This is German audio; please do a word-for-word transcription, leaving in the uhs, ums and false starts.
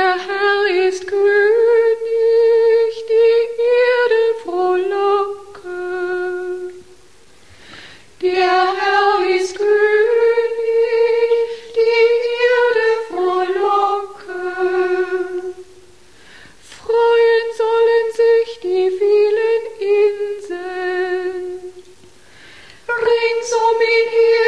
Der Herr ist König, die Erde frohlocke. Der Herr ist König, die Erde frohlocke. Freuen sollen sich die vielen Inseln, rings um ihn her